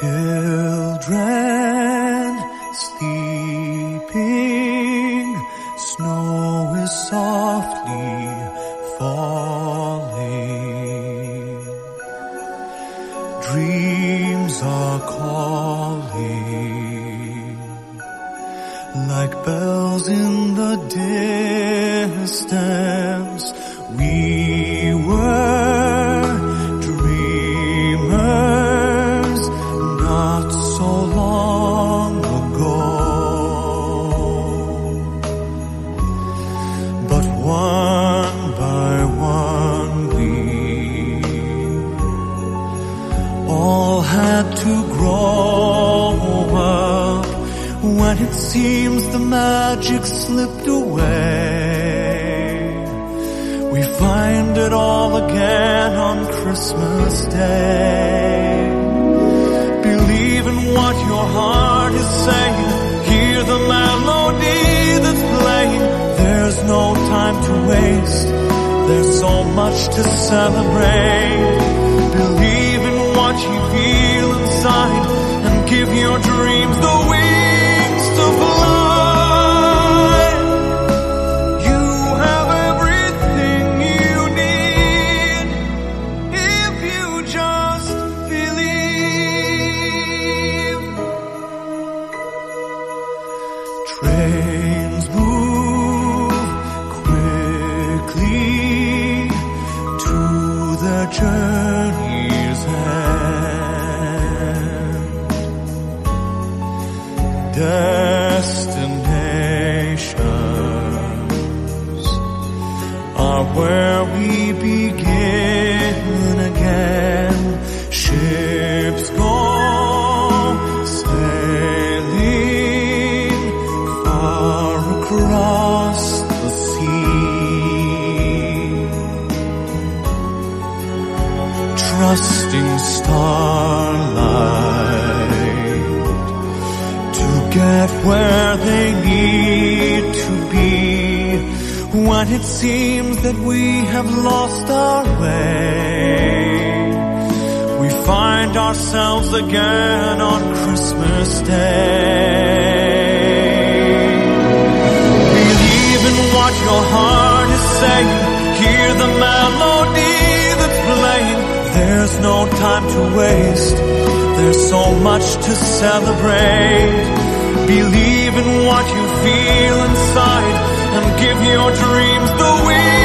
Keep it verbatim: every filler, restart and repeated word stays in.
Children sleeping, snow is softly falling. Dreams are calling like bells in the distance. We were dreamers not so long ago, but one by one we all had to grow up. When it seems the magic slipped away, we find it all again on Christmas Day. Believe in what your heart is saying. Hear the melody that's playing. There's no time to waste. There's so much to celebrate. Believe in what you feel inside and give your dreams the wings to fly. Trains move quickly to their journey's end. Destinations are where we begin again. Ships go sailing across the sea, trusting starlight to get where they need to be. When it seems that we have lost our way, we find ourselves again on Christmas Day. What your heart is saying, hear the melody that's playing. There's no time to waste. There's so much to celebrate. Believe in what you feel inside and give your dreams the wings.